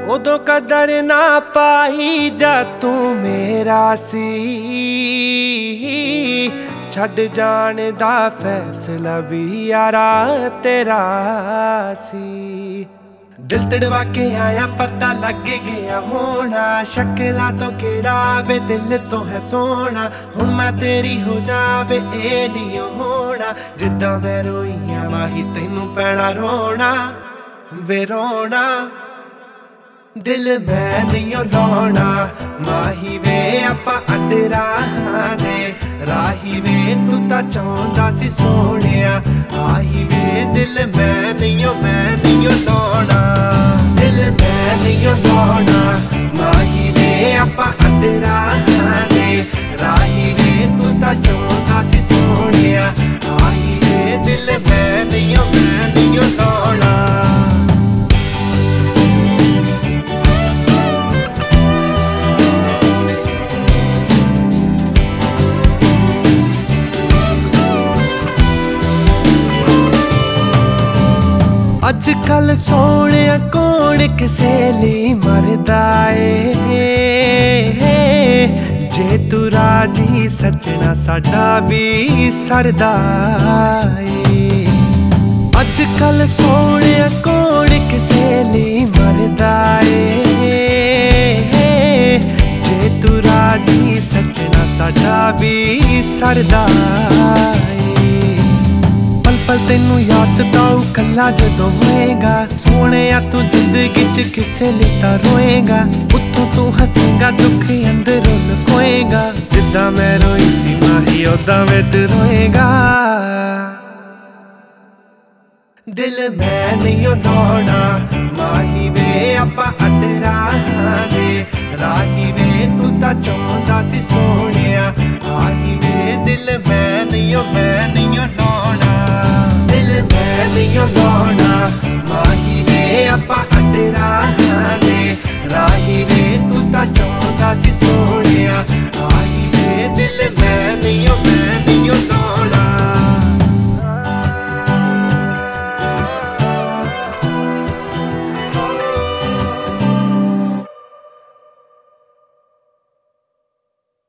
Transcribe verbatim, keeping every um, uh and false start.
उदों कदर ना पाई जा तू मेरा सी, छड़ जाने दा फैसला भी यारा तेरा सी। दिल तड़वा के आया पता लग गया होना, शक्ला तो केड़ा वे दिल तो है सोना। हुण मैं तेरी हो जावे ए नहीं होना, जिद्दां मैं रोईया माही तैनू पैना रोना वे रोना। दिल मैं नहीं लाउणा माही वे आपां अड राहां राही वे तू तां चाहुंदा सी सोहणिया आही वे। दिल मैं नहीं मैं नहीं लाउणा, दिल मैं नहीं लाउणा माही वे आपां अड राहां राही वे तू तां चाहुंदा सी सोहणिया आही वे। दिल मैं नहीं मैं नहीं लाउणा। अजकल सोने कौन किसे ली मरदा ए, जे तू राजी सजना साडा भी सरदा ए। अजकल सोने कौन किसे ली मरदा ए, जे तू राजी सजना साडा भी सरदा ए। पल तेनू याद सताऊ कला जदों होएगा, सोने तू जिंदगी च किसे लिता रोएगा। उत्तों तू हसेगा दुख अंदरों लुकोएगा, जिद्दां मैं रोई सी माही उदां वे तू रोएगा। दिल मैं नहीं लाउणा माही वे आपां अड राहां राही वे तू तां चाहुंदा सी सोहणिया आही वे। दिल मैं नहीं मैं नहीं लाउणा, दिल मैं नहीं लाउणा माही वे आपां अड राहां राही वे तू तां चाहुंदा सी सोहणिया।